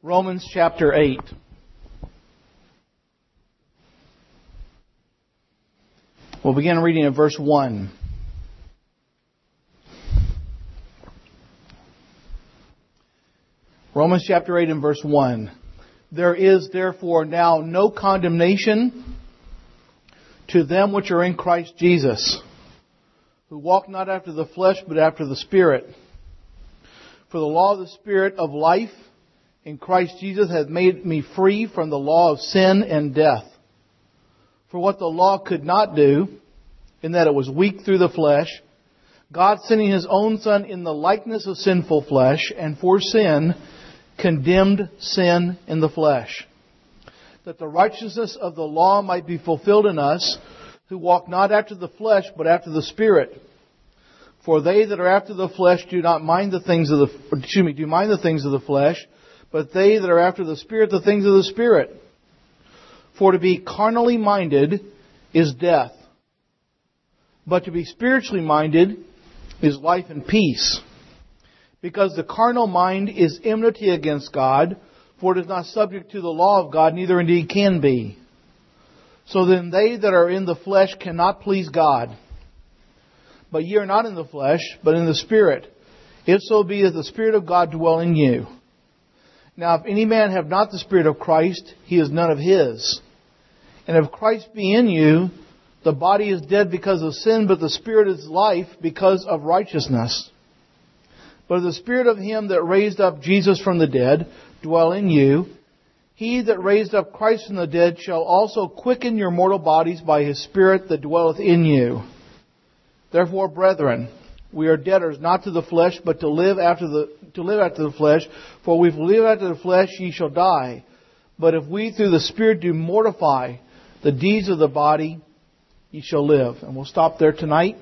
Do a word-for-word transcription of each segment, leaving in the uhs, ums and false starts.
Romans chapter eight. We'll begin reading at verse one. Romans chapter eight and verse one. There is therefore now no condemnation to them which are in Christ Jesus, who walk not after the flesh, but after the Spirit. For the law of the Spirit of life in Christ Jesus hath made me free from the law of sin and death. For what the law could not do, in that it was weak through the flesh, God sending His own Son in the likeness of sinful flesh, and for sin, condemned sin in the flesh, that the righteousness of the law might be fulfilled in us, who walk not after the flesh, but after the Spirit. For they that are after the flesh do not mind the things of the, excuse me, do mind the things of the flesh, but they that are after the Spirit, the things of the Spirit. For to be carnally minded is death, but to be spiritually minded is life and peace. Because the carnal mind is enmity against God, for it is not subject to the law of God, neither indeed can be. So then they that are in the flesh cannot please God. But ye are not in the flesh, but in the Spirit, if so be that the Spirit of God dwell in you. Now if any man have not the Spirit of Christ, he is none of His. And if Christ be in you, the body is dead because of sin, but the Spirit is life because of righteousness. But if the Spirit of Him that raised up Jesus from the dead dwell in you, He that raised up Christ from the dead shall also quicken your mortal bodies by His Spirit that dwelleth in you. Therefore, brethren, we are debtors not to the flesh, but to live after the to live after the flesh. For if we live after the flesh, ye shall die. But if we through the Spirit do mortify the deeds of the body, ye shall live. And we'll stop there tonight.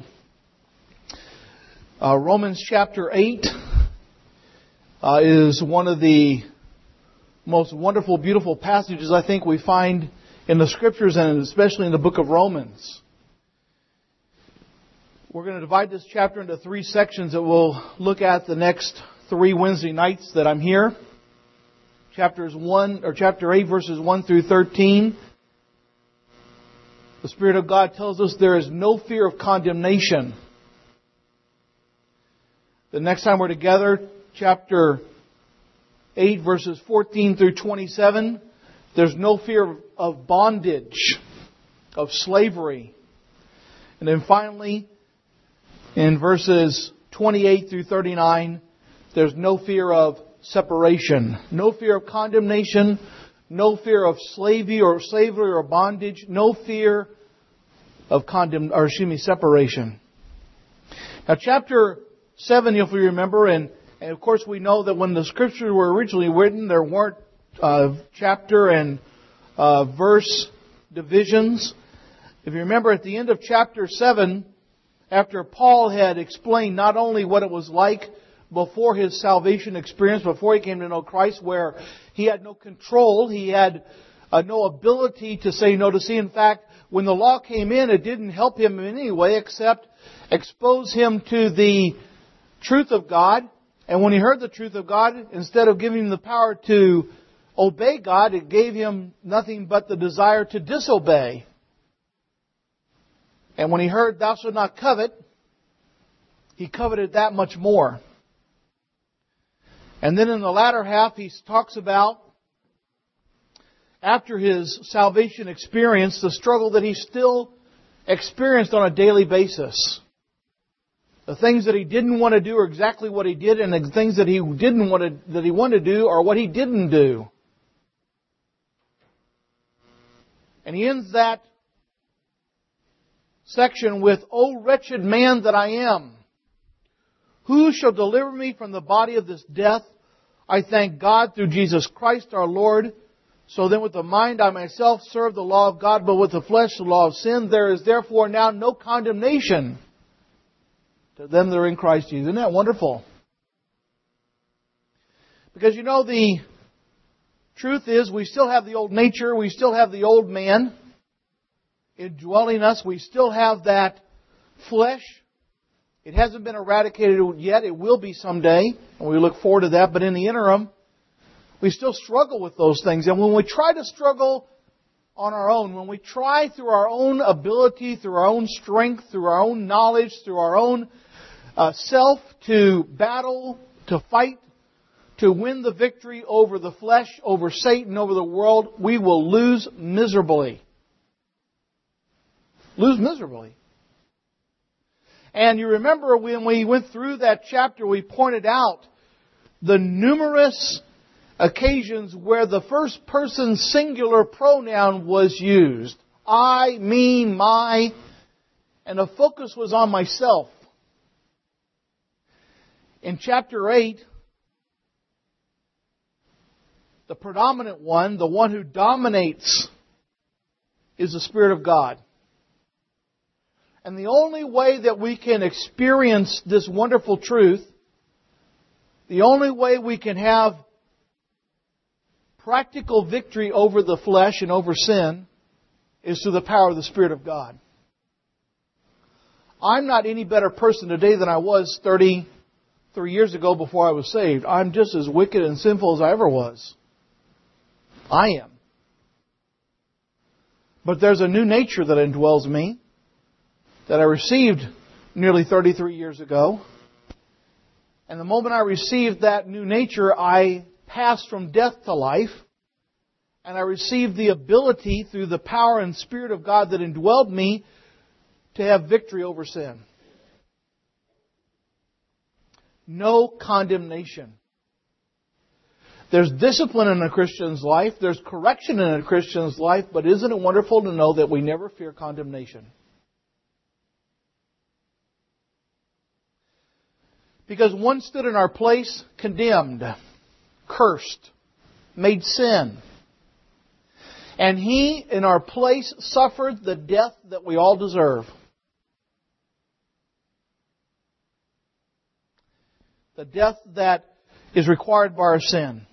Uh, Romans chapter eight uh, is one of the most wonderful, beautiful passages I think we find in the Scriptures, and especially in the book of Romans. We're going to divide this chapter into three sections that we'll look at the next three Wednesday nights that I'm here. Chapters one or chapter eight, verses one through thirteen. The Spirit of God tells us there is no fear of condemnation. The next time we're together, chapter eight, verses fourteen through twenty-seven, there's no fear of bondage, of slavery. And then finally, in verses twenty-eight through thirty-nine, there's no fear of separation, no fear of condemnation, no fear of slavery or slavery or bondage, no fear of condemn or excuse me, separation. Now, chapter seven, if we remember, and, and of course we know that when the Scriptures were originally written, there weren't uh, chapter and uh, verse divisions. If you remember, at the end of chapter seven, after Paul had explained not only what it was like before his salvation experience, before he came to know Christ, where he had no control, he had uh, no ability to say no to see. In fact, when the law came in, it didn't help him in any way except expose him to the truth of God. And when he heard the truth of God, instead of giving him the power to obey God, it gave him nothing but the desire to disobey. And when he heard, thou shalt not covet, he coveted that much more. And then in the latter half, he talks about, after his salvation experience, the struggle that he still experienced on a daily basis. The things that he didn't want to do are exactly what he did, and the things that he didn't want to, that he wanted to do are what he didn't do. And he ends that section with, O wretched man that I am, who shall deliver me from the body of this death? I thank God through Jesus Christ our Lord. So then with the mind I myself serve the law of God, but with the flesh the law of sin. There is therefore now no condemnation to them that are in Christ Jesus. Isn't that wonderful? Because you know, the truth is we still have the old nature, we still have the old man indwelling us. We still have that flesh. It hasn't been eradicated yet. It will be someday, and we look forward to that. But in the interim, We still struggle with those things. And when we try to struggle on our own, when we try through our own ability, through our own strength, through our own knowledge, through our own uh, self to battle, to fight, to win the victory over the flesh, over Satan, over the world, we will lose miserably. Lose miserably. And you remember when we went through that chapter, we pointed out the numerous occasions where the first person singular pronoun was used. I, me, my, and the focus was on myself. In chapter eight, the predominant one, the one who dominates, is the Spirit of God. And the only way that we can experience this wonderful truth, the only way we can have practical victory over the flesh and over sin, is through the power of the Spirit of God. I'm not any better person today than I was thirty-three years ago before I was saved. I'm just as wicked and sinful as I ever was. I am. But there's a new nature that indwells me that I received nearly thirty-three years ago. And the moment I received that new nature, I passed from death to life. And I received the ability through the power and Spirit of God that indwelled me to have victory over sin. No condemnation. There's discipline in a Christian's life. There's correction in a Christian's life. But isn't it wonderful to know that we never fear condemnation? Because one stood in our place, condemned, cursed, made sin. And He, in our place, suffered the death that we all deserve. The death that is required by our sin.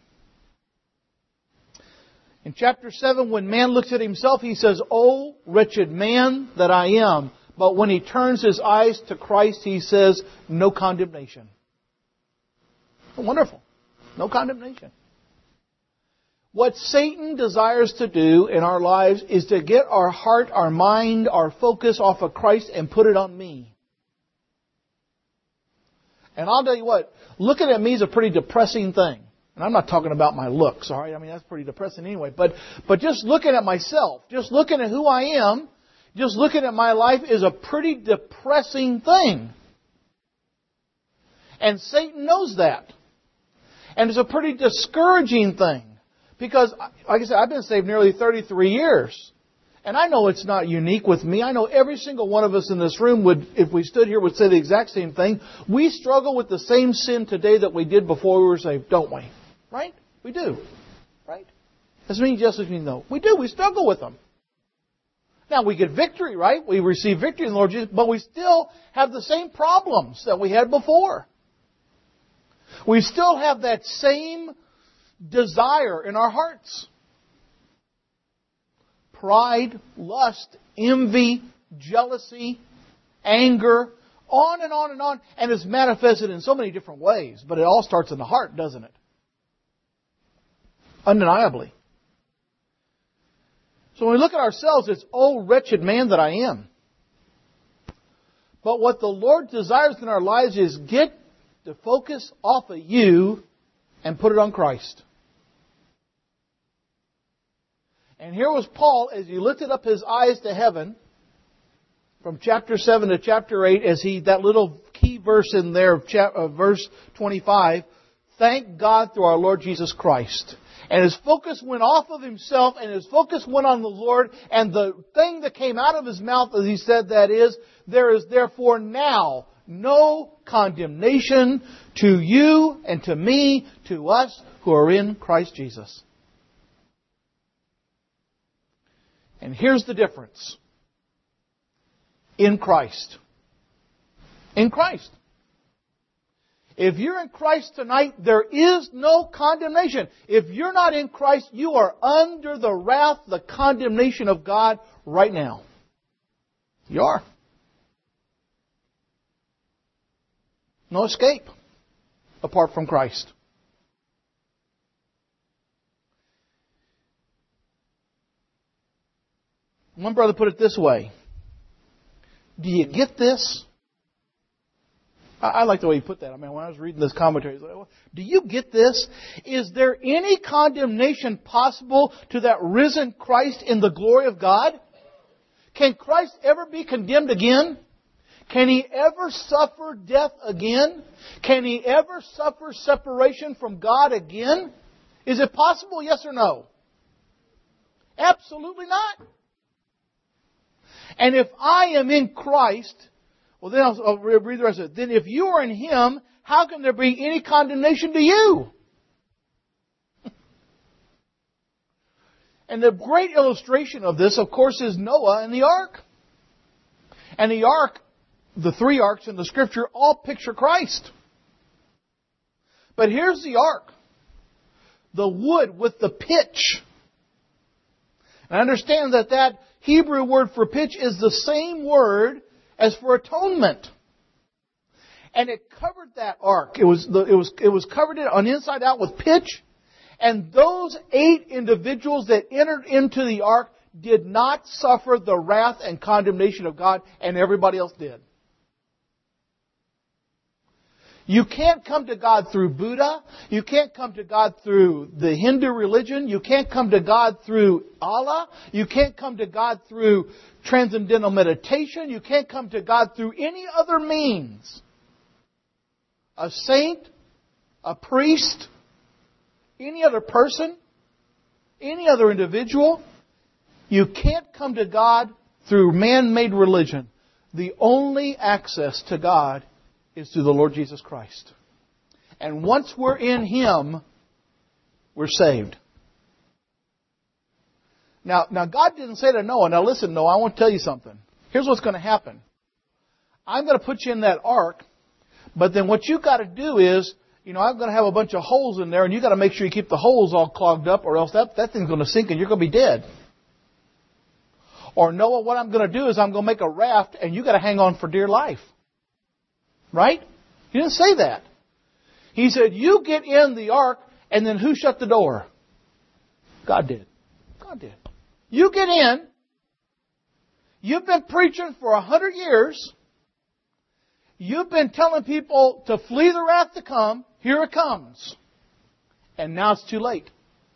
In chapter seven, when man looks at himself, he says, "O wretched man that I am." But when he turns his eyes to Christ, he says, "No condemnation." Wonderful. No condemnation. What Satan desires to do in our lives is to get our heart, our mind, our focus off of Christ and put it on me. And I'll tell you what, looking at me is a pretty depressing thing. And I'm not talking about my looks, all right? I mean, that's pretty depressing anyway. But, but just looking at myself, just looking at who I am, just looking at my life is a pretty depressing thing. And Satan knows that. And it's a pretty discouraging thing. Because, like I said, I've been saved nearly thirty-three years. And I know it's not unique with me. I know every single one of us in this room would, if we stood here, would say the exact same thing. We struggle with the same sin today that we did before we were saved, don't we? Right? We do. Right? Doesn't mean just as we know. We do. We struggle with them. Now, we get victory, right? We receive victory in the Lord Jesus, but we still have the same problems that we had before. We still have that same desire in our hearts. Pride, lust, envy, jealousy, anger, on and on and on. And it's manifested in so many different ways. But it all starts in the heart, doesn't it? Undeniably. So when we look at ourselves, it's, "Oh, wretched man that I am." But what the Lord desires in our lives is get the focus off of you and put it on Christ. And here was Paul, as he lifted up his eyes to heaven, from chapter seven to chapter eight, as he, that little key verse in there, of chap, uh, verse twenty-five, thank God through our Lord Jesus Christ. And his focus went off of himself, and his focus went on the Lord, and the thing that came out of his mouth as he said that is, "There is therefore now no condemnation to you and to me, to us who are in Christ Jesus." And here's the difference. In Christ. In Christ. If you're in Christ tonight, there is no condemnation. If you're not in Christ, you are under the wrath, the condemnation of God right now. You are. No escape apart from Christ. One brother put it this way. Do you get this? I, I like the way he put that. I mean, when I was reading this commentary, I was like, well, do you get this? Is there any condemnation possible to that risen Christ in the glory of God? Can Christ ever be condemned again? Can He ever suffer death again? Can He ever suffer separation from God again? Is it possible, yes or no? Absolutely not. And if I am in Christ, well then I'll, I'll read the rest of it. Then if you are in Him, how can there be any condemnation to you? And the great illustration of this, of course, is Noah and the ark. And the ark, the three arks in the Scripture, all picture Christ. But here's the ark. The wood with the pitch. And understand that that Hebrew word for pitch is the same word as for atonement. And it covered that ark. It was the, it was it was covered it on the inside out with pitch. And those eight individuals that entered into the ark did not suffer the wrath and condemnation of God, and everybody else did. You can't come to God through Buddha. You can't come to God through the Hindu religion. You can't come to God through Allah. You can't come to God through transcendental meditation. You can't come to God through any other means. A saint, a priest, any other person, any other individual. You can't come to God through man-made religion. The only access to God is through the Lord Jesus Christ. And once we're in Him, we're saved. Now, now God didn't say to Noah, now listen, Noah, I want to tell you something. Here's what's going to happen. I'm going to put you in that ark, but then what you've got to do is, you know, I'm going to have a bunch of holes in there, and you've got to make sure you keep the holes all clogged up, or else that, that thing's going to sink and you're going to be dead. Or Noah, what I'm going to do is I'm going to make a raft, and you've got to hang on for dear life. Right? He didn't say that. He said, you get in the ark, and then who shut the door? God did. God did. You get in. You've been preaching for a hundred years. You've been telling people to flee the wrath to come. Here it comes. And now it's too late.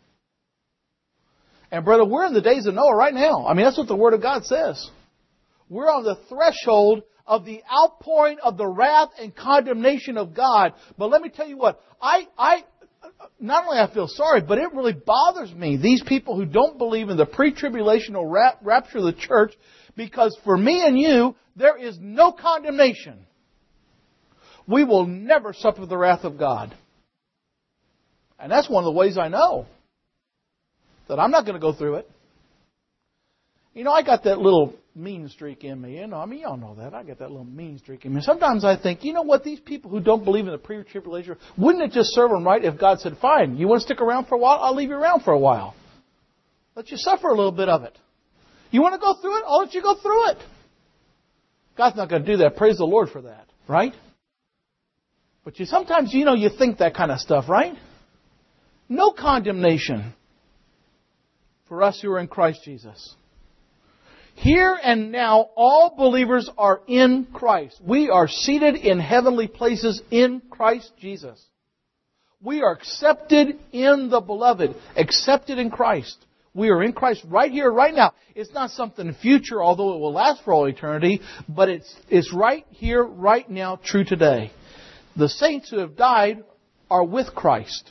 And brother, we're in the days of Noah right now. I mean, that's what the Word of God says. We're on the threshold of the outpouring of the wrath and condemnation of God. But let me tell you what, I, I, not only I feel sorry, but it really bothers me, these people who don't believe in the pre-tribulational rap, rapture of the church, because for me and you, there is no condemnation. We will never suffer the wrath of God. And that's one of the ways I know that I'm not going to go through it. You know, I got that little mean streak in me. You know, I mean, y'all know that. I got that little mean streak in me. Sometimes I think, you know what, these people who don't believe in the pre-tribulation, wouldn't it just serve them right if God said, fine, you want to stick around for a while? I'll leave you around for a while. Let you suffer a little bit of it. You want to go through it? I'll let you go through it. God's not going to do that. Praise the Lord for that. Right? But you sometimes, you know, you think that kind of stuff, right? No condemnation for us who are in Christ Jesus. Here and now, all believers are in Christ. We are seated in heavenly places in Christ Jesus. We are accepted in the Beloved, accepted in Christ. We are in Christ right here, right now. It's not something future, although it will last for all eternity, but it's, it's right here, right now, true today. The saints who have died are with Christ.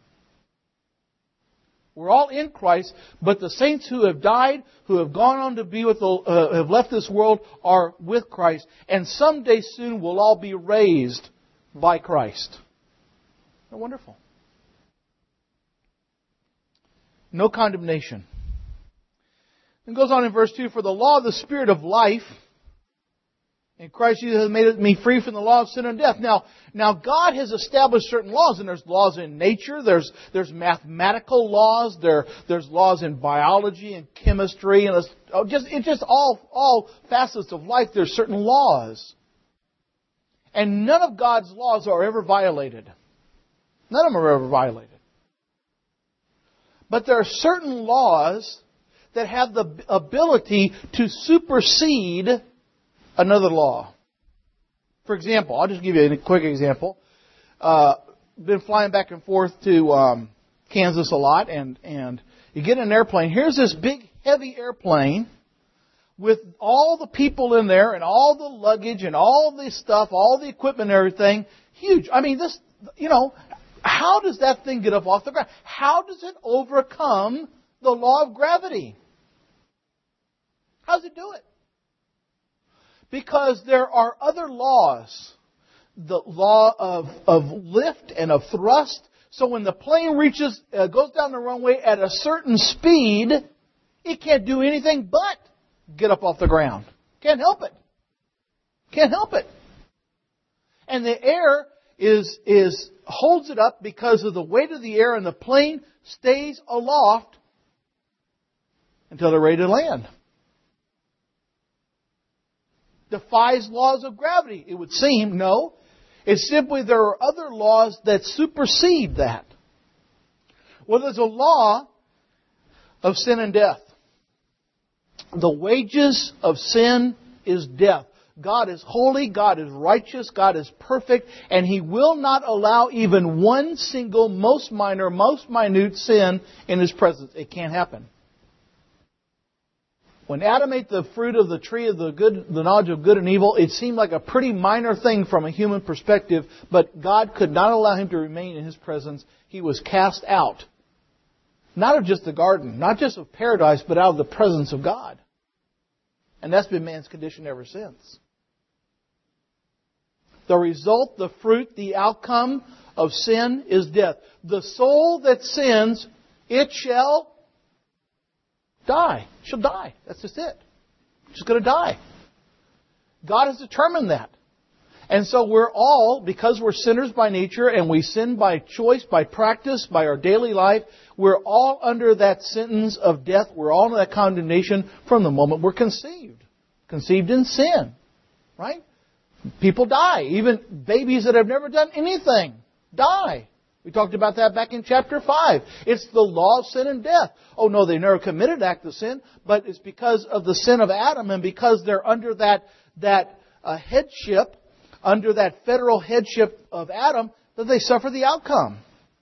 We're all in Christ, but the saints who have died, who have gone on to be with the, uh, have left this world, are with Christ. And someday soon we'll all be raised by Christ. Isn't that wonderful? No condemnation. It goes on in verse two, for the law of the Spirit of life in Christ Jesus has made me free from the law of sin and death. Now, now God has established certain laws, and there's laws in nature, there's there's mathematical laws, there there's laws in biology and chemistry, and it's just it's just all all facets of life. There's certain laws, and none of God's laws are ever violated. None of them are ever violated. But there are certain laws that have the ability to supersede another law. For example, I'll just give you a quick example. Uh, been flying back and forth to um, Kansas a lot, and, and you get in an airplane. Here's this big, heavy airplane with all the people in there and all the luggage and all the stuff, all the equipment and everything. Huge. I mean, this, you know, how does that thing get up off the ground? How does it overcome the law of gravity? How does it do it? Because there are other laws. The law of, of lift and of thrust. So when the plane reaches, uh, goes down the runway at a certain speed, it can't do anything but get up off the ground. Can't help it. Can't help it. And the air is, is, holds it up because of the weight of the air, and the plane stays aloft until they're ready to land. Defies laws of gravity, it would seem. No. It's simply there are other laws that supersede that. Well, there's a law of sin and death. The wages of sin is death. God is holy, God is righteous, God is perfect, and He will not allow even one single, most minor, most minute sin in His presence. It can't happen. When Adam ate the fruit of the tree of the good, the knowledge of good and evil, it seemed like a pretty minor thing from a human perspective, but God could not allow him to remain in His presence. He was cast out. Not of just the garden, not just of paradise, but out of the presence of God. And that's been man's condition ever since. The result, the fruit, the outcome of sin is death. The soul that sins, it shall die. She'll die. That's just it. She's going to die. God has determined that. And so we're all, because we're sinners by nature and we sin by choice, by practice, by our daily life, we're all under that sentence of death. We're all under that condemnation from the moment we're conceived. Conceived in sin. Right? People die. Even babies that have never done anything die. We talked about that back in chapter five. It's the law of sin and death. Oh no, they never committed an act of sin, but it's because of the sin of Adam and because they're under that, that uh, headship, under that federal headship of Adam, that they suffer the outcome.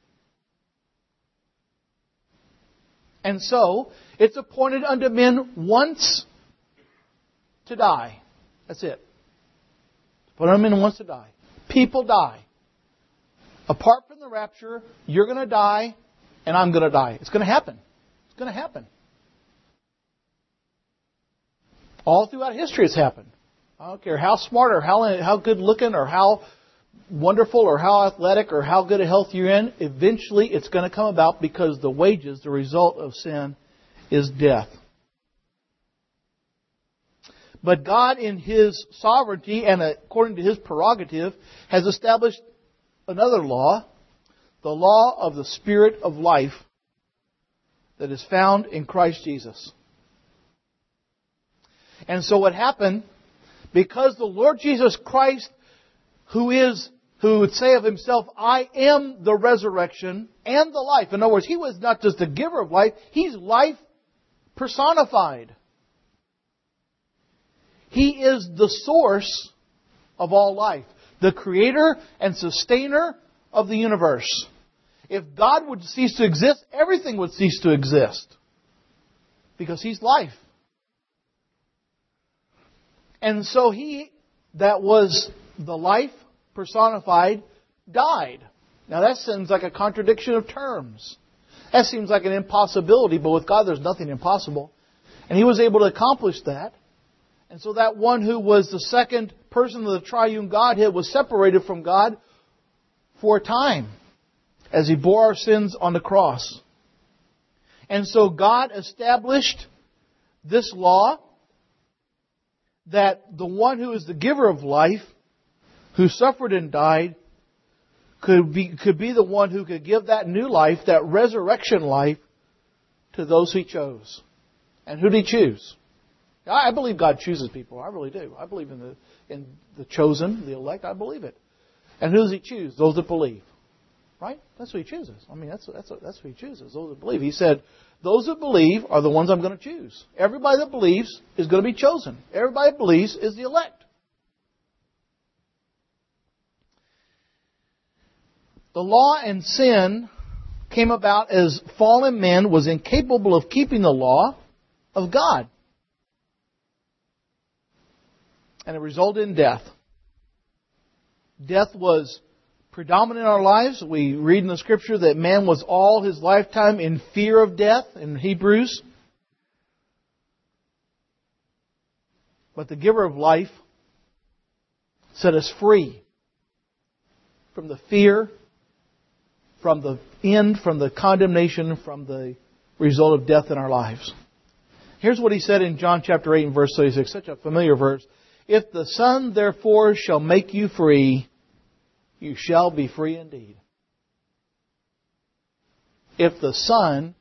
And so, it's appointed unto men once to die. That's it. Appointed unto men once to die. People die. Apart from the rapture, you're going to die, and I'm going to die. It's going to happen. It's going to happen. All throughout history it's happened. I don't care how smart or how, how good looking or how wonderful or how athletic or how good a health you're in, eventually it's going to come about because the wages, the result of sin, is death. But God, in His sovereignty and according to His prerogative, has established another law, the law of the Spirit of life that is found in Christ Jesus. And so what happened, because the Lord Jesus Christ, who is, who would say of Himself, I am the resurrection and the life. In other words, He was not just the giver of life, He's life personified. He is the source of all life. The creator and sustainer of the universe. If God would cease to exist, everything would cease to exist. Because He's life. And so He that was the life personified died. Now that seems like a contradiction of terms. That seems like an impossibility, but with God there's nothing impossible. And He was able to accomplish that. And so that one who was the second person of the triune Godhead was separated from God for a time as He bore our sins on the cross. And so God established this law that the one who is the giver of life, who suffered and died, could be, could be the one who could give that new life, that resurrection life, to those He chose. And who did He choose? I believe God chooses people. I really do. I believe in the in the chosen, the elect. I believe it. And who does He choose? Those that believe. Right? That's who He chooses. I mean, that's, that's, that's who He chooses. Those that believe. He said, those that believe are the ones I'm going to choose. Everybody that believes is going to be chosen. Everybody that believes is the elect. The law and sin came about as fallen man was incapable of keeping the law of God. And it resulted in death. Death was predominant in our lives. We read in the Scripture that man was all his lifetime in fear of death in Hebrews. But the giver of life set us free from the fear, from the end, from the condemnation, from the result of death in our lives. Here's what He said in John chapter eight and verse thirty-six, such a familiar verse. If the Son therefore shall make you free, you shall be free indeed. If the Son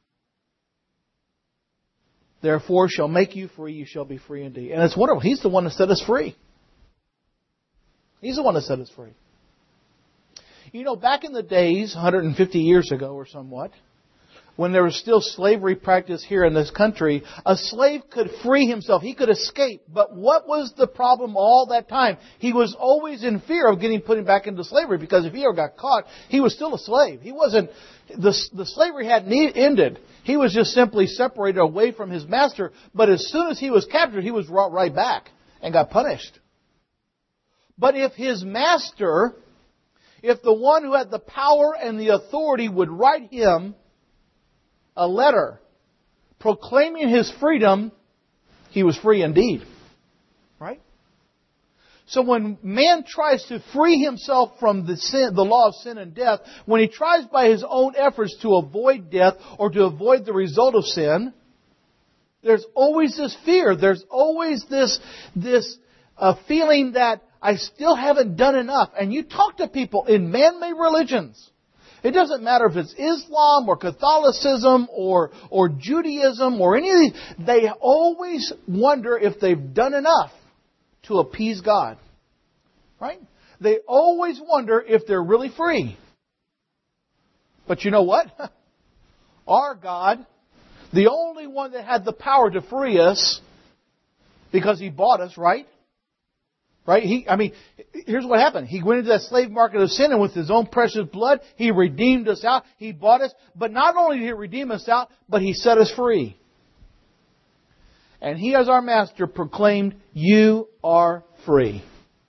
therefore shall make you free, you shall be free indeed. And it's wonderful. He's the one that set us free. He's the one that set us free. You know, back in the days, one hundred fifty years ago or somewhat, when there was still slavery practice here in this country, a slave could free himself. He could escape. But what was the problem all that time? He was always in fear of getting put back into slavery, because if he ever got caught, he was still a slave. He wasn't, the, the slavery hadn't ended. He was just simply separated away from his master. But as soon as he was captured, he was brought right back and got punished. But if his master, if the one who had the power and the authority would write him a letter proclaiming his freedom, he was free indeed. Right? So when man tries to free himself from the sin, the law of sin and death, when he tries by his own efforts to avoid death or to avoid the result of sin, there's always this fear. There's always this, this uh, feeling that I still haven't done enough. And you talk to people in man-made religions. It doesn't matter if it's Islam or Catholicism or, or Judaism or any of these. They always wonder if they've done enough to appease God. Right? They always wonder if they're really free. But you know what? Our God, the only one that had the power to free us, because He bought us, right? Right? He, I mean, here's what happened. He went into that slave market of sin, and with His own precious blood, He redeemed us out. He bought us. But not only did He redeem us out, but He set us free. And He, as our Master, proclaimed, you are free.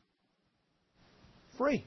Free.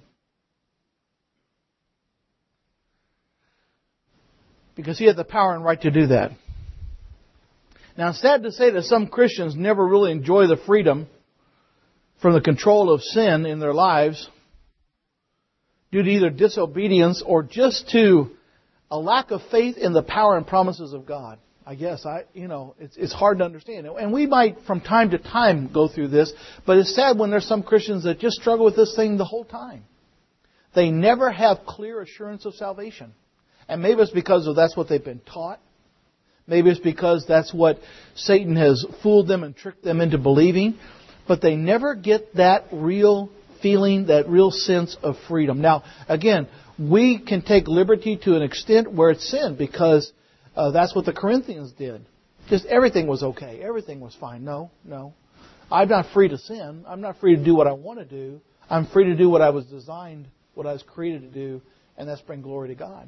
Because He had the power and right to do that. Now, it's sad to say that some Christians never really enjoy the freedom from the control of sin in their lives due to either disobedience or just to a lack of faith in the power and promises of God. I guess, I, you know, it's, it's hard to understand. And we might from time to time go through this, but it's sad when there's some Christians that just struggle with this thing the whole time. They never have clear assurance of salvation. And maybe it's because of that's what they've been taught. Maybe it's because that's what Satan has fooled them and tricked them into believing. But they never get that real feeling, that real sense of freedom. Now, again, we can take liberty to an extent where it's sin, because uh, that's what the Corinthians did. Just everything was okay. Everything was fine. No, no. I'm not free to sin. I'm not free to do what I want to do. I'm free to do what I was designed, what I was created to do, and that's bring glory to God.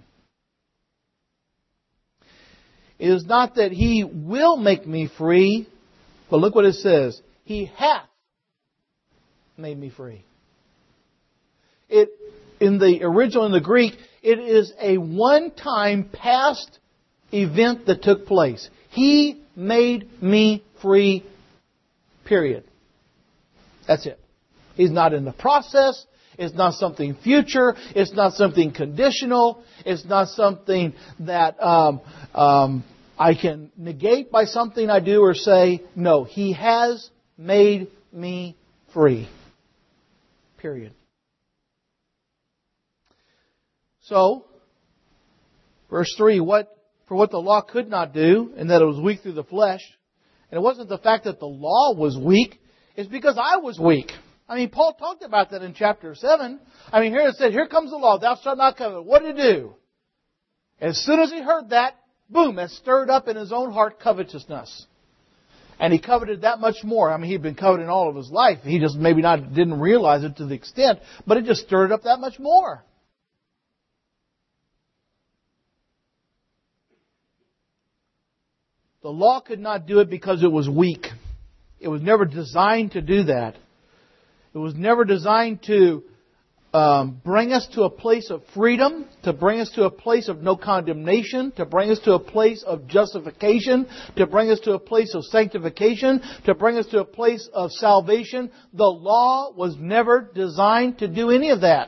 It is not that He will make me free, but look what it says. He hath made me free. It, in the original, in the Greek, it is a one-time past event that took place. He made me free, period. That's it. He's not in the process. It's not something future. It's not something conditional. It's not something that um, um, I can negate by something I do or say. No, He has made me free. Period. So, verse three, what for what the law could not do, and that it was weak through the flesh. And it wasn't the fact that the law was weak, it's because I was weak. I mean, Paul talked about that in chapter seven. I mean, here it said, here comes the law, thou shalt not covet. What did he do? As soon as he heard that, boom, it stirred up in his own heart covetousness. And he coveted that much more. I mean, he'd been coveting all of his life. He just maybe not didn't realize it to the extent, but it just stirred up that much more. The law could not do it because it was weak. It was never designed to do that. It was never designed to um, bring us to a place of freedom, to bring us to a place of no condemnation, to bring us to a place of justification, to bring us to a place of sanctification, to bring us to a place of salvation. The law was never designed to do any of that.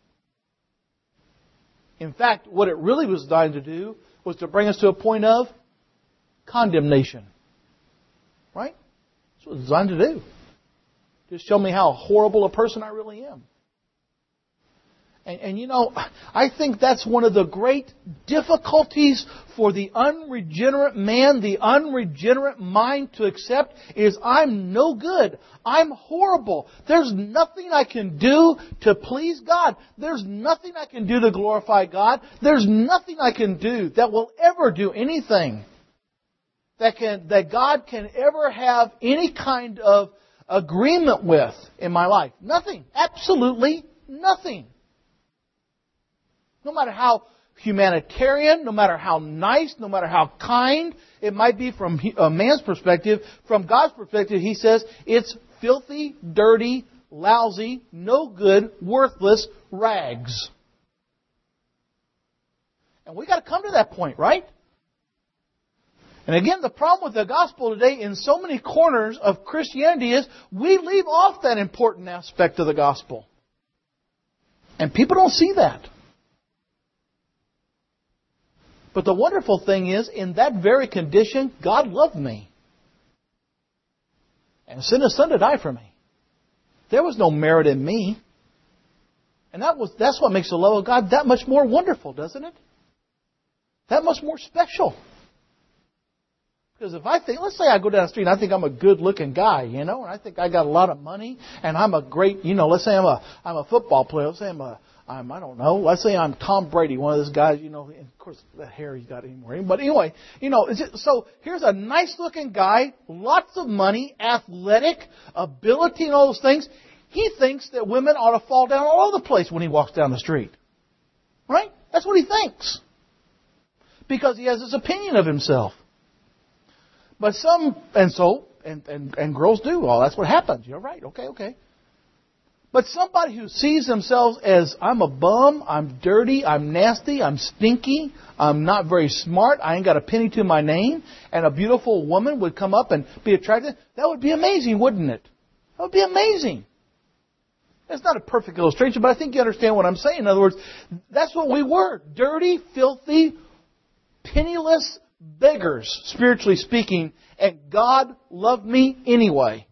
In fact, what it really was designed to do was to bring us to a point of condemnation. Right? That's what it's designed to do. Just show me how horrible a person I really am. And, and you know, I think that's one of the great difficulties for the unregenerate man, the unregenerate mind to accept is I'm no good. I'm horrible. There's nothing I can do to please God. There's nothing I can do to glorify God. There's nothing I can do that will ever do anything that can that God can ever have any kind of agreement with in my life. Nothing. Absolutely nothing. No matter how humanitarian, no matter how nice, no matter how kind it might be from a man's perspective, from God's perspective, He says it's filthy, dirty, lousy, no good, worthless rags. And we got to come to that point, right? And again, the problem with the gospel today in so many corners of Christianity is we leave off that important aspect of the gospel. And people don't see that. But the wonderful thing is, in that very condition, God loved me. And sent His Son to die for me. There was no merit in me. And that was that's what makes the love of God that much more wonderful, doesn't it? That much more special. Because if I think, let's say I go down the street and I think I'm a good-looking guy, you know, and I think I got a lot of money, and I'm a great, you know, let's say I'm a I'm a football player. Let's say I'm a I'm I don't know. Let's say I'm Tom Brady, one of those guys, you know. Of course, the hair he's got anymore. But anyway, you know, is it, so here's a nice-looking guy, lots of money, athletic, ability, and all those things. He thinks that women ought to fall down all over the place when he walks down the street, right? That's what he thinks, because he has this opinion of himself. But some, and so, and, and, and girls do. Well, that's what happens. You're right. Okay, okay. But somebody who sees themselves as, I'm a bum, I'm dirty, I'm nasty, I'm stinky, I'm not very smart, I ain't got a penny to my name, and a beautiful woman would come up and be attracted, that would be amazing, wouldn't it? That would be amazing. That's not a perfect illustration, but I think you understand what I'm saying. In other words, that's what we were. Dirty, filthy, penniless beggars, spiritually speaking, and God loved me anyway.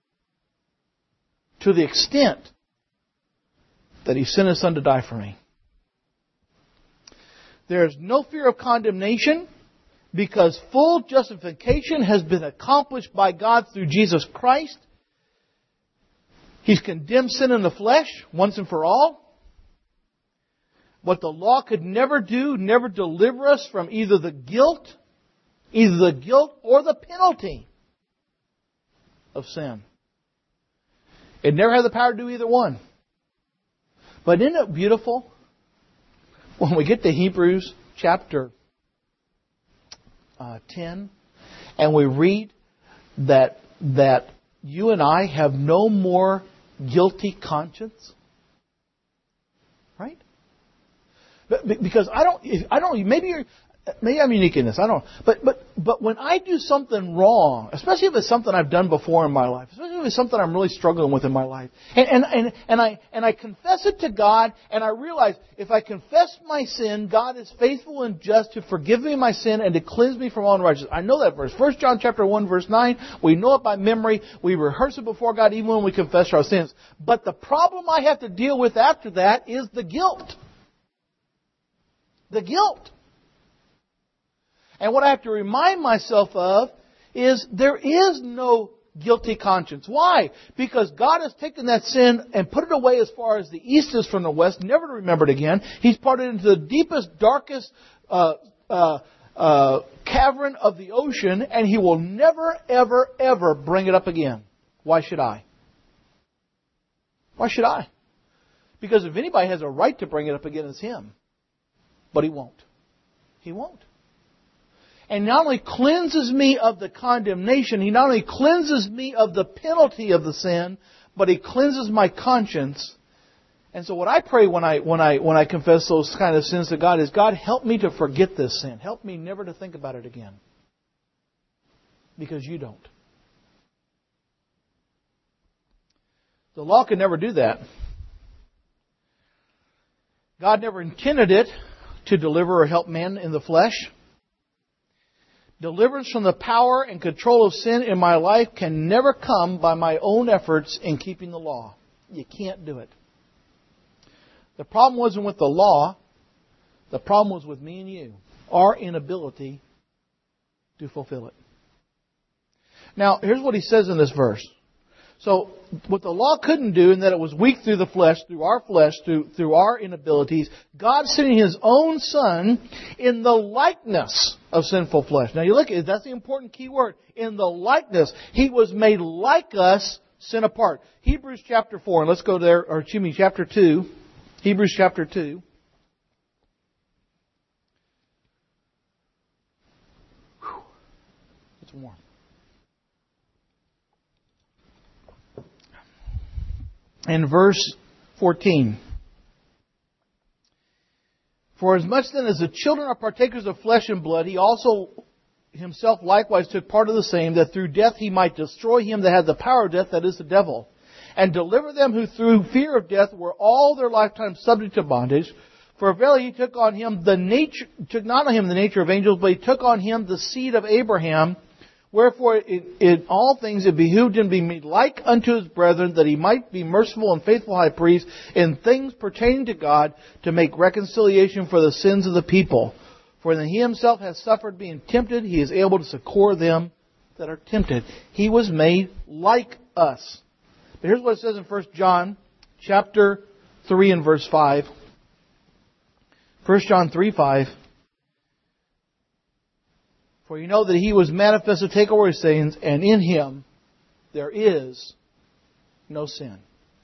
To the extent that He sent His Son to die for me. There is no fear of condemnation because full justification has been accomplished by God through Jesus Christ. He's condemned sin in the flesh once and for all. What the law could never do, never deliver us from either the guilt, either the guilt or the penalty of sin. It never had the power to do either one. But isn't it beautiful when we get to Hebrews chapter uh, ten and we read that that you and I have no more guilty conscience? Right? But, because I don't, I don't, maybe you're, maybe I'm unique in this, I don't know. But, but, but when I do something wrong, especially if it's something I've done before in my life, especially if it's something I'm really struggling with in my life, and, and, and, and I, and I confess it to God, and I realize if I confess my sin, God is faithful and just to forgive me my sin and to cleanse me from all unrighteousness. I know that verse. First John chapter one, verse nine, we know it by memory. We rehearse it before God even when we confess our sins. But the problem I have to deal with after that is the guilt. The guilt. And what I have to remind myself of is there is no guilty conscience. Why? Because God has taken that sin and put it away as far as the east is from the west, never to remember it again. He's put it into the deepest, darkest uh, uh, uh, cavern of the ocean, and He will never, ever, ever bring it up again. Why should I? Why should I? Because if anybody has a right to bring it up again, it's Him. But He won't. He won't. And not only cleanses me of the condemnation, He not only cleanses me of the penalty of the sin, but He cleanses my conscience. And so what I pray when I when I when I confess those kind of sins to God is, God, help me to forget this sin. Help me never to think about it again. Because You don't. The law can never do that. God never intended it to deliver or help men in the flesh. Deliverance from the power and control of sin in my life can never come by my own efforts in keeping the law. You can't do it. The problem wasn't with the law. The problem was with me and you. Our inability to fulfill it. Now, here's what he says in this verse. So, what the law couldn't do, in that it was weak through the flesh, through our flesh, through, through our inabilities, God sending His own Son in the likeness of sinful flesh. Now you look at it, that's the important key word. In the likeness. He was made like us, sin apart. Hebrews chapter four, and let's go there, or excuse me, chapter two. Hebrews chapter two. Whew. It's warm. In verse fourteen. For as much then as the children are partakers of flesh and blood, He also Himself likewise took part of the same, that through death He might destroy him that had the power of death, that is the devil, and deliver them who through fear of death were all their lifetime subject to bondage. For verily He took on Him the nature, took not on Him the nature of angels, but He took on Him the seed of Abraham. Wherefore, in, in all things it behooved Him to be made like unto His brethren, that He might be merciful and faithful high priest in things pertaining to God, to make reconciliation for the sins of the people. For then He Himself has suffered being tempted, He is able to succor them that are tempted. He was made like us. But here's what it says in First John chapter three and verse five. First John three five. For you know that He was manifest to take away sins, and in Him there is no sin.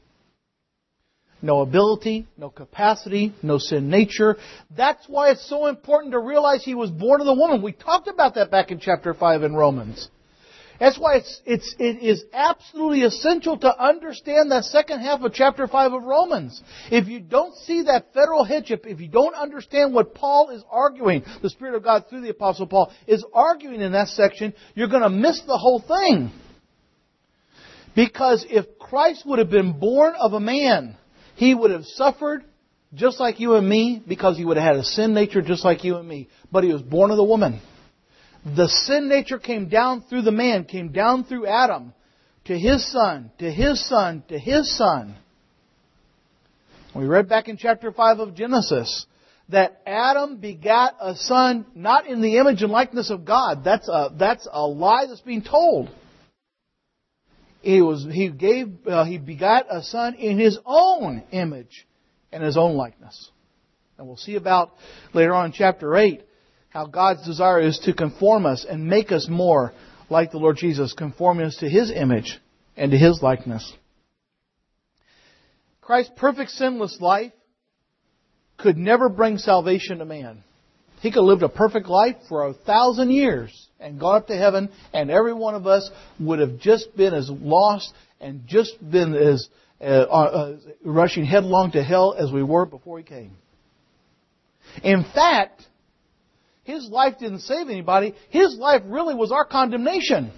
No ability, no capacity, no sin nature. That's why it's so important to realize He was born of the woman. We talked about that back in chapter five in Romans. That's why it's, it's, it is absolutely essential to understand that second half of chapter five of Romans. If you don't see that federal headship, if you don't understand what Paul is arguing, the Spirit of God through the Apostle Paul is arguing in that section, you're going to miss the whole thing. Because if Christ would have been born of a man, He would have suffered just like you and me, because He would have had a sin nature just like you and me. But He was born of the woman. The sin nature came down through the man, came down through Adam, to his son, to his son, to his son. We read back in chapter five of Genesis that Adam begat a son not in the image and likeness of God. That's a, that's a lie that's being told. He was he gave uh, he begat a son in His own image and His own likeness. And we'll see about later on in chapter eight how God's desire is to conform us and make us more like the Lord Jesus, conforming us to His image and to His likeness. Christ's perfect sinless life could never bring salvation to man. He could have lived a perfect life for a thousand years and gone up to heaven, and every one of us would have just been as lost and just been as uh, uh, rushing headlong to hell as we were before He came. In fact, His life didn't save anybody. His life really was our condemnation.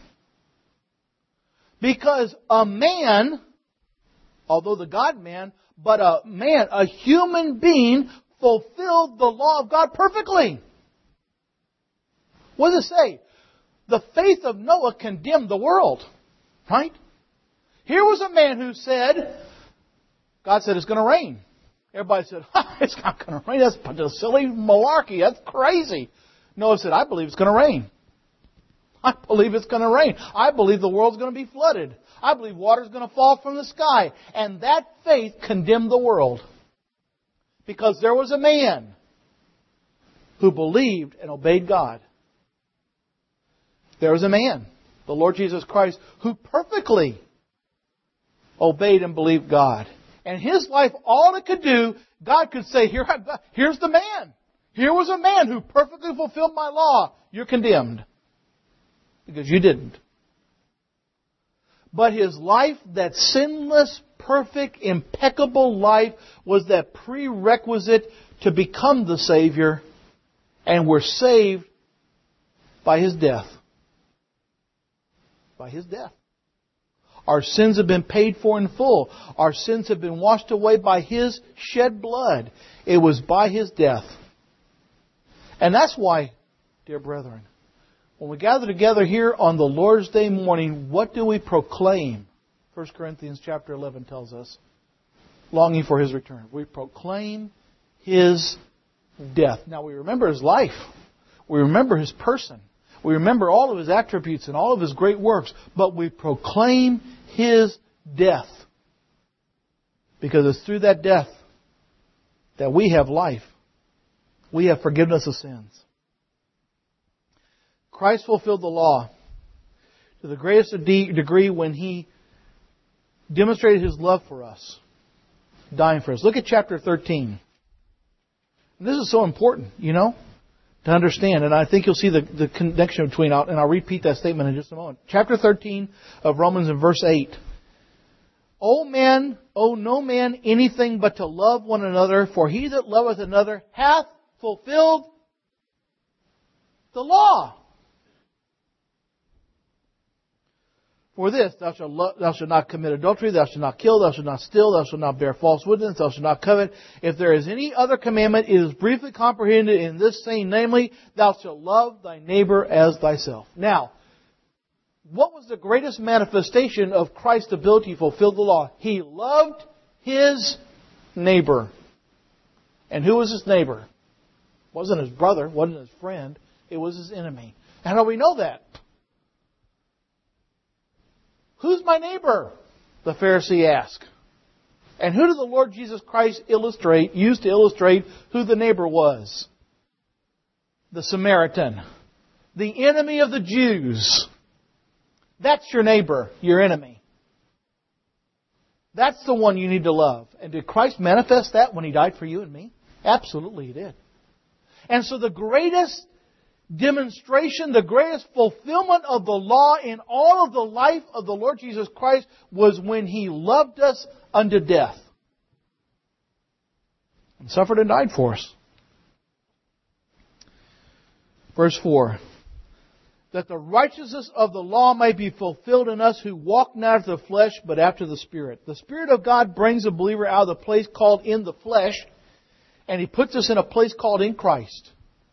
Because a man, although the God-man, but a man, a human being, fulfilled the law of God perfectly. What does it say? The faith of Noah condemned the world. Right? Here was a man who said, God said it's going to rain. Everybody said, ha, it's not going to rain. That's a silly malarkey. That's crazy. Noah said, I believe it's going to rain. I believe it's going to rain. I believe the world's going to be flooded. I believe water's going to fall from the sky. And that faith condemned the world. Because there was a man who believed and obeyed God. There was a man, the Lord Jesus Christ, who perfectly obeyed and believed God. And his life, all it could do, God could say, Here, here's the man. Here was a man who perfectly fulfilled my law. You're condemned. Because you didn't. But his life, that sinless, perfect, impeccable life, was that prerequisite to become the Savior. And we're saved by his death. By his death. Our sins have been paid for in full. Our sins have been washed away by his shed blood. It was by his death. And that's why, dear brethren, when we gather together here on the Lord's Day morning, what do we proclaim? First Corinthians chapter eleven tells us, longing for his return. We proclaim his death. Now we remember his life. We remember his person. We remember all of his attributes and all of his great works. But we proclaim his death. Because it's through that death that we have life. We have forgiveness of sins. Christ fulfilled the law to the greatest degree when he demonstrated his love for us, dying for us. Look at chapter thirteen. And this is so important, you know, to understand. And I think you'll see the, the connection between, and I'll repeat that statement in just a moment. Chapter thirteen of Romans in verse eight. O man, owe no man anything but to love one another, for he that loveth another hath fulfilled the law. For this, thou shalt, lo- thou shalt not commit adultery, thou shalt not kill, thou shalt not steal, thou shalt not bear false witness, thou shalt not covet. If there is any other commandment, it is briefly comprehended in this saying, namely, thou shalt love thy neighbor as thyself. Now, what was the greatest manifestation of Christ's ability to fulfill the law? He loved his neighbor. And who was his neighbor? It wasn't his brother, it wasn't his friend, it was his enemy. And how do we know that? Who's my neighbor? The Pharisee asked. And who did the Lord Jesus Christ illustrate, use to illustrate who the neighbor was? The Samaritan. The enemy of the Jews. That's your neighbor, your enemy. That's the one you need to love. And did Christ manifest that when He died for you and me? Absolutely He did. And so the greatest demonstration, the greatest fulfillment of the law in all of the life of the Lord Jesus Christ was when He loved us unto death. And suffered and died for us. Verse four. That the righteousness of the law may be fulfilled in us who walk not after the flesh, but after the Spirit. The Spirit of God brings a believer out of the place called in the flesh, and He puts us in a place called in Christ.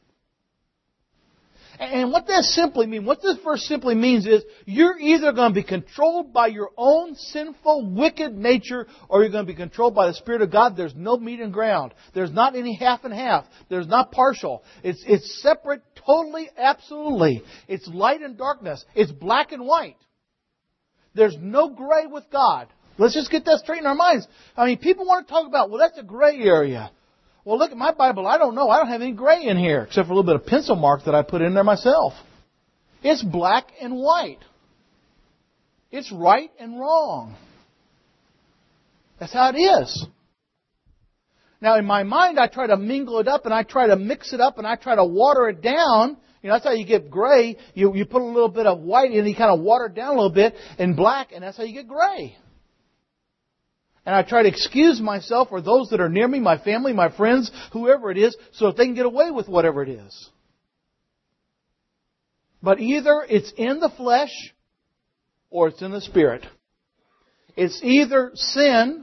And what that simply means, what this verse simply means is, you're either going to be controlled by your own sinful, wicked nature, or you're going to be controlled by the Spirit of God. There's no medium ground. There's not any half and half. There's not partial. It's, it's separate, totally, absolutely. It's light and darkness. It's black and white. There's no gray with God. Let's just get that straight in our minds. I mean, people want to talk about, well, that's a gray area. Well, look at my Bible. I don't know. I don't have any gray in here, except for a little bit of pencil mark that I put in there myself. It's black and white. It's right and wrong. That's how it is. Now, in my mind, I try to mingle it up, and I try to mix it up, and I try to water it down. You know, that's how you get gray. You, you put a little bit of white in, and you kind of water it down a little bit, and black, and that's how you get gray. And I try to excuse myself or those that are near me, my family, my friends, whoever it is, so that they can get away with whatever it is. But either it's in the flesh or it's in the Spirit. It's either sin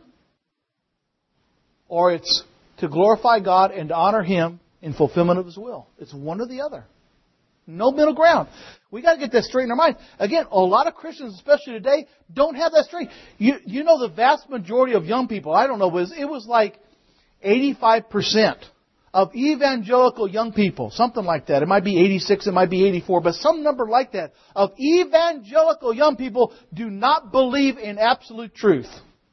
or it's to glorify God and to honor Him in fulfillment of His will. It's one or the other. No middle ground. We got to get that straight in our mind. Again, a lot of Christians, especially today, don't have that straight. You, you know, the vast majority of young people, I don't know, was it was like eighty-five percent of evangelical young people, something like that. It might be eighty-six, it might be eighty-four, but some number like that, of evangelical young people do not believe in absolute truth.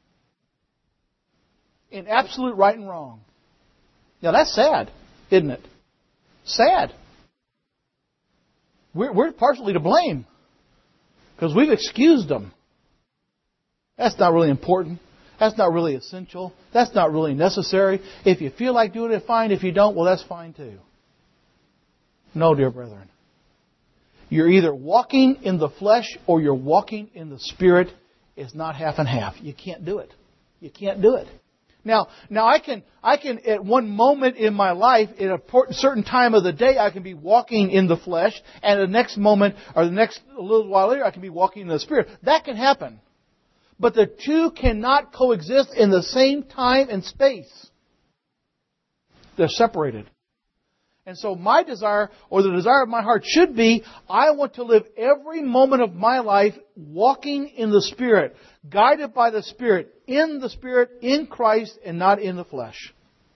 In absolute right and wrong. Now that's sad, isn't it? Sad. We're, we're partially to blame because we've excused them. That's not really important. That's not really essential. That's not really necessary. If you feel like doing it, fine. If you don't, well, that's fine too. No, dear brethren. You're either walking in the flesh or you're walking in the Spirit. It's not half and half. You can't do it. You can't do it. Now, now I can, I can, at one moment in my life, at a certain time of the day, I can be walking in the flesh, and the next moment, or the next a little while later, I can be walking in the Spirit. That can happen. But the two cannot coexist in the same time and space. They're separated. And so my desire, or the desire of my heart should be, I want to live every moment of my life walking in the Spirit, guided by the Spirit, in the Spirit, in Christ, and not in the flesh.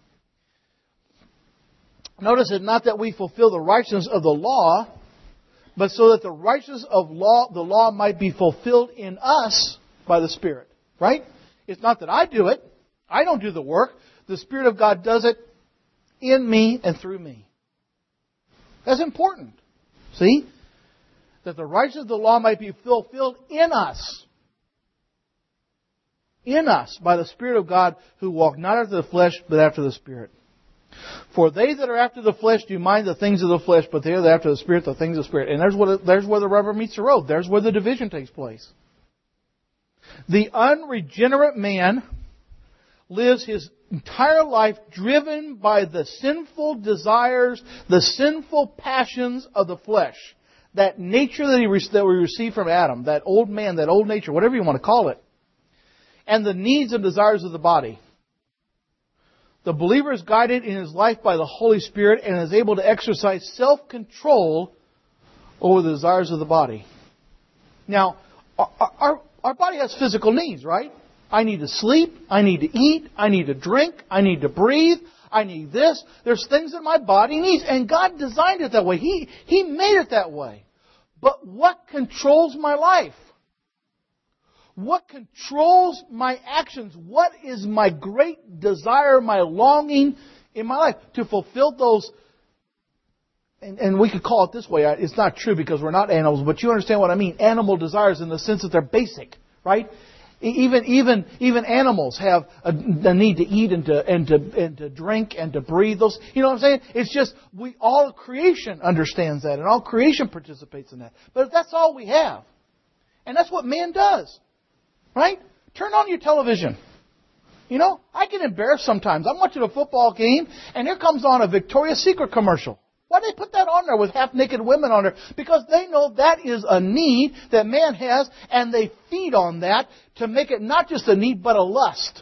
Notice it not that we fulfill the righteousness of the law, but so that the righteousness of law, the law might be fulfilled in us by the Spirit. Right? It's not that I do it. I don't do the work. The Spirit of God does it in me and through me. That's important. See? That the righteousness of the law might be fulfilled in us. In us by the Spirit of God, who walk not after the flesh, but after the Spirit. For they that are after the flesh do mind the things of the flesh, but they that are after the Spirit, the things of the Spirit. And there's where, there's where the rubber meets the road. There's where the division takes place. The unregenerate man lives his entire life driven by the sinful desires, the sinful passions of the flesh. That nature that, he, that we received from Adam, that old man, that old nature, whatever you want to call it. And the needs and desires of the body. The believer is guided in his life by the Holy Spirit and is able to exercise self-control over the desires of the body. Now, our, our, our body has physical needs, right? I need to sleep, I need to eat, I need to drink, I need to breathe, I need this. There's things that my body needs, and God designed it that way. He, He made it that way. But what controls my life? What controls my actions? What is my great desire, my longing in my life? To fulfill those, and, and we could call it this way. It's not true because we're not animals, but you understand what I mean. Animal desires in the sense that they're basic, right? Even even even animals have a, a need to eat and to and to and to drink and to breathe. Those, you know what I'm saying? It's just we all creation understands that, and all creation participates in that. But that's all we have, and that's what man does, right? Turn on your television. You know, I get embarrassed sometimes. I'm watching a football game, and here comes on a Victoria's Secret commercial. Why do they put that on there with half-naked women on there? Because they know that is a need that man has, and they feed on that to make it not just a need, but a lust.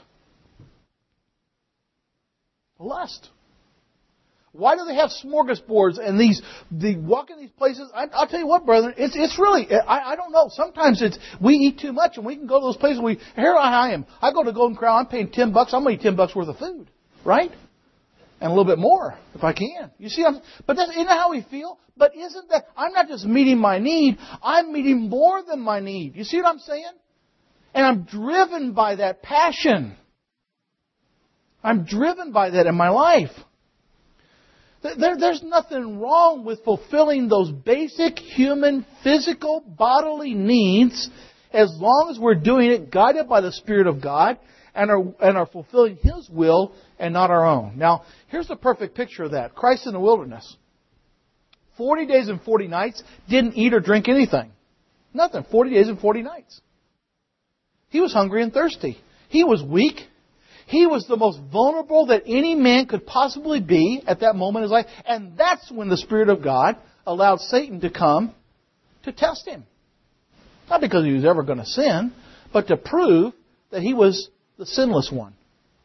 A lust. Why do they have smorgasbords and these, the walk in these places? I, I'll tell you what, brethren, it's it's really, I, I don't know. Sometimes it's, we eat too much, and we can go to those places. We Here I am. I go to Golden Corral, I'm paying ten bucks. I'm going to eat ten bucks worth of food. Right? And a little bit more, if I can. You see, I'm, but that's, isn't that how we feel? But isn't that, I'm not just meeting my need, I'm meeting more than my need. You see what I'm saying? And I'm driven by that passion. I'm driven by that in my life. There, there's nothing wrong with fulfilling those basic human, physical, bodily needs as long as we're doing it guided by the Spirit of God and are, and are fulfilling His will and not our own. Now, here's the perfect picture of that. Christ in the wilderness. Forty days and forty nights, didn't eat or drink anything. Nothing. Forty days and forty nights. He was hungry and thirsty. He was weak. He was the most vulnerable that any man could possibly be at that moment in his life. And that's when the Spirit of God allowed Satan to come to test him. Not because he was ever going to sin, but to prove that he was the sinless one.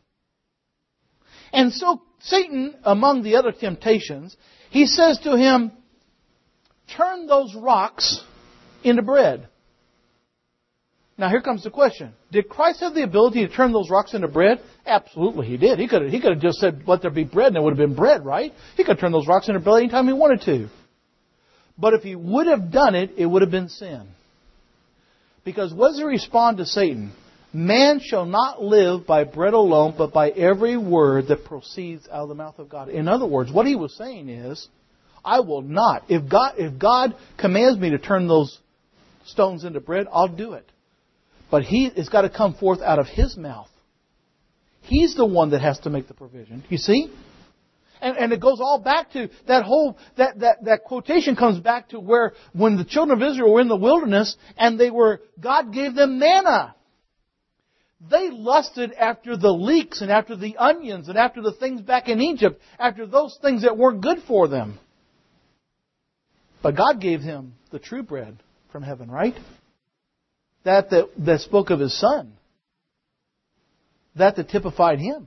And so Satan, among the other temptations, he says to him, turn those rocks into bread. Now here comes the question. Did Christ have the ability to turn those rocks into bread? Absolutely he did. He could have, he could have just said, let there be bread, and it would have been bread, right? He could have turned those rocks into bread anytime he wanted to. But if he would have done it, it would have been sin. Because what does he respond to Satan? Man shall not live by bread alone, but by every word that proceeds out of the mouth of God. In other words, what he was saying is, I will not. If God, if God commands me to turn those stones into bread, I'll do it. But he, it's got to come forth out of His mouth. He's the one that has to make the provision. You see? And, and it goes all back to that whole, that, that, that quotation comes back to where when the children of Israel were in the wilderness and they were, God gave them manna. They lusted after the leeks and after the onions and after the things back in Egypt, after those things that weren't good for them. But God gave them the true bread from heaven, right? That that, that spoke of His Son. That that typified Him.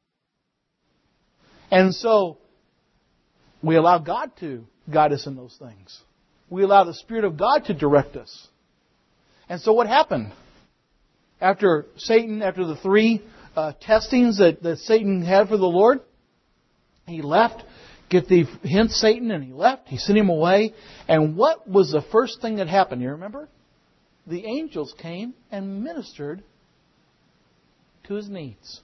And so, we allow God to guide us in those things. We allow the Spirit of God to direct us. And so what happened? After Satan, after the three uh, testings that, that Satan had for the Lord, he left. Get the hint, Satan, and he left. He sent him away. And what was the first thing that happened? You remember? The angels came and ministered to his needs.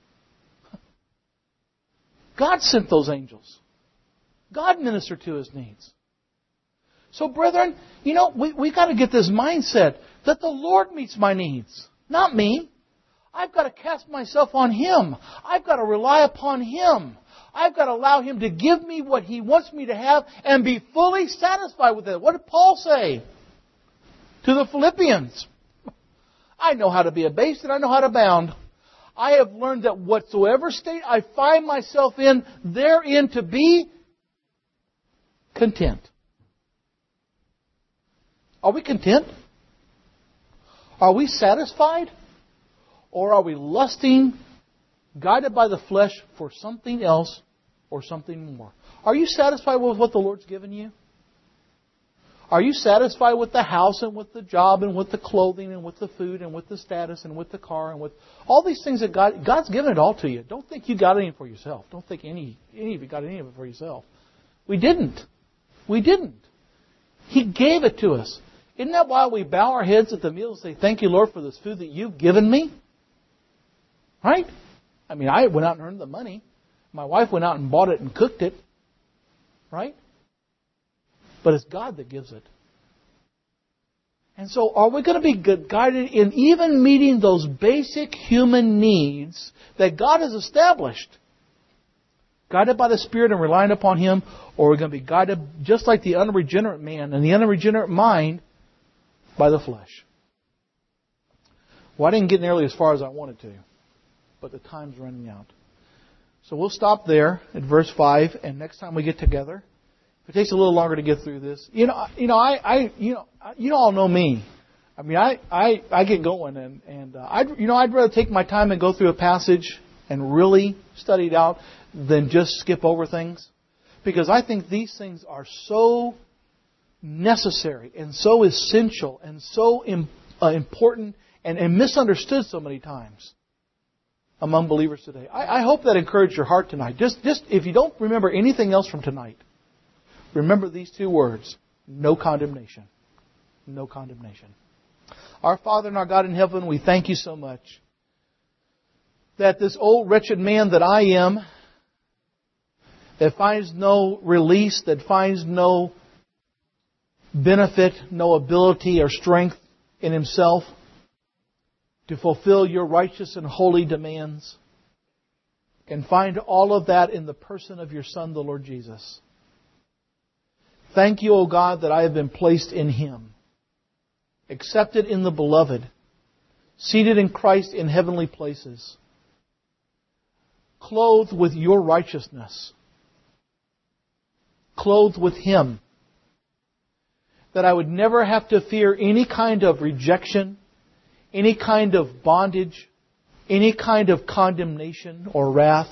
God sent those angels. God ministered to his needs. So, brethren, you know, we we got to get this mindset that the Lord meets my needs. Not me. I've got to cast myself on Him. I've got to rely upon Him. I've got to allow Him to give me what He wants me to have and be fully satisfied with it. What did Paul say to the Philippians? I know how to be abased and I know how to abound. I have learned that whatsoever state I find myself in, therein to be content. Are we content? Are we satisfied? Or are we lusting, guided by the flesh, for something else or something more? Are you satisfied with what the Lord's given you? Are you satisfied with the house and with the job and with the clothing and with the food and with the status and with the car and with all these things that God, God's given it all to you. Don't think you got any for yourself. Don't think any, any of you got any of it for yourself. We didn't. We didn't. He gave it to us. Isn't that why we bow our heads at the meal and say, thank you, Lord, for this food that you've given me? Right? I mean, I went out and earned the money. My wife went out and bought it and cooked it. Right? But it's God that gives it. And so are we going to be guided in even meeting those basic human needs that God has established? Guided by the Spirit and relying upon Him? Or are we going to be guided just like the unregenerate man and the unregenerate mind by the flesh? Well, I didn't get nearly as far as I wanted to. But the time's running out. So we'll stop there at verse five. And next time we get together, if it takes a little longer to get through this, you know, you know, I, I you know, you all know me. I mean, I, I, I get going, and and uh, I, you know, I'd rather take my time and go through a passage and really study it out than just skip over things, because I think these things are so necessary and so essential and so im, uh, important and, and misunderstood so many times among believers today. I, I hope that encouraged your heart tonight. Just, just if you don't remember anything else from tonight, remember these two words: no condemnation. No condemnation. Our Father and our God in heaven, we thank You so much that this old wretched man that I am, that finds no release, that finds no benefit, no ability or strength in himself to fulfill Your righteous and holy demands, can find all of that in the person of Your Son, the Lord Jesus. Thank You, O God, that I have been placed in Him, accepted in the Beloved, seated in Christ in heavenly places, clothed with Your righteousness, clothed with Him, that I would never have to fear any kind of rejection, any kind of bondage, any kind of condemnation or wrath,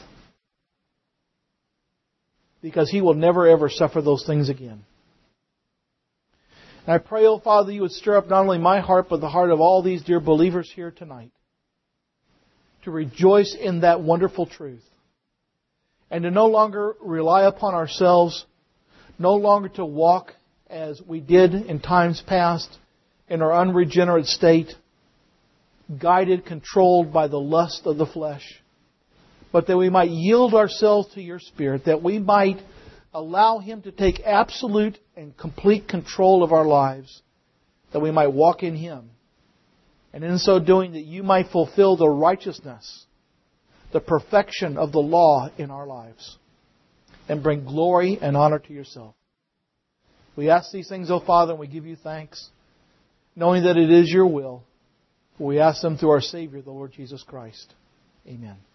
because He will never ever suffer those things again. And I pray, oh Father, you would stir up not only my heart, but the heart of all these dear believers here tonight to rejoice in that wonderful truth. And to no longer rely upon ourselves, no longer to walk as we did in times past in our unregenerate state, guided, controlled by the lust of the flesh, but that we might yield ourselves to your Spirit, that we might allow Him to take absolute and complete control of our lives, that we might walk in Him. And in so doing, that you might fulfill the righteousness, the perfection of the law in our lives, and bring glory and honor to yourself. We ask these things, O Father, and we give you thanks, knowing that it is your will. We ask them through our Savior, the Lord Jesus Christ. Amen.